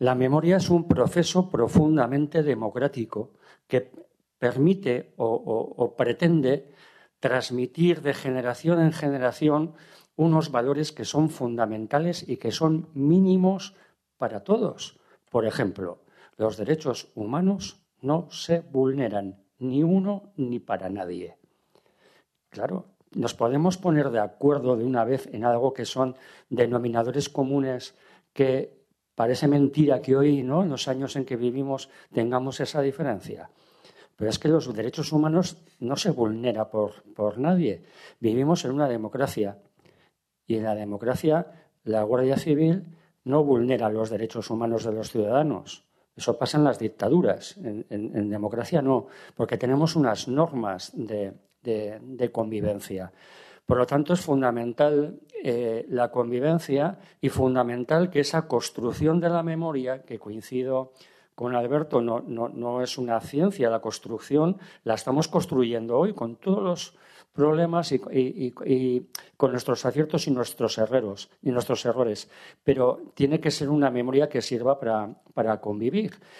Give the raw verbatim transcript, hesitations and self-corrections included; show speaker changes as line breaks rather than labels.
La memoria es un proceso profundamente democrático que permite o, o, o pretende transmitir de generación en generación unos valores que son fundamentales y que son mínimos para todos. Por ejemplo, los derechos humanos no se vulneran ni uno ni para nadie. Claro, nos podemos poner de acuerdo de una vez en algo que son denominadores comunes que parece mentira que hoy, ¿no?, en los años en que vivimos, tengamos esa diferencia. Pero es que los derechos humanos no se vulneran por, por nadie. Vivimos en una democracia y en la democracia la Guardia Civil no vulnera los derechos humanos de los ciudadanos. Eso pasa en las dictaduras. En, en, en democracia no, porque tenemos unas normas de, de, de convivencia. Por lo tanto, es fundamental eh, la convivencia y fundamental que esa construcción de la memoria, que coincido con Alberto, no, no, no es una ciencia, la construcción la estamos construyendo hoy con todos los problemas y, y, y, y con nuestros aciertos y nuestros errores, y nuestros errores. Pero tiene que ser una memoria que sirva para, para convivir.